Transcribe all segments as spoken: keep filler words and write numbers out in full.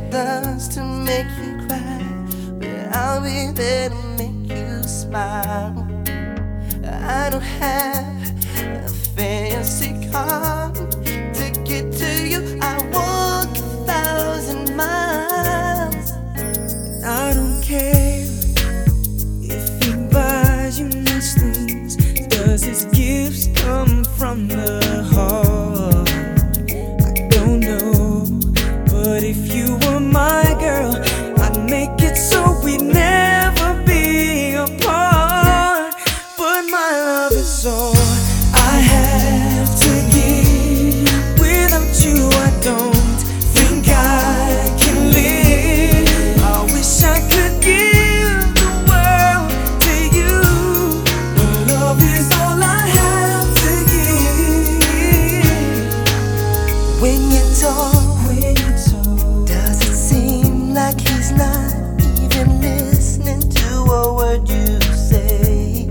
does to make you cry, but I'll be there to make you smile. I don't have a fancy car to get to you. I walk a thousand miles. I don't care if he buys you nice things. Does his gifts come from the heart? I don't know, but if you were my girl, I'd make it so we'd never be apart. But my love is all I have to give. Without you I don't think I can live. I wish I could give the world to you, but love is all I have to give. When you talk, When you talk, does it seem like he's not even listening to a word you say?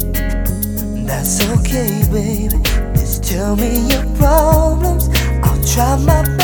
That's okay, baby. Just tell me your problems, I'll try my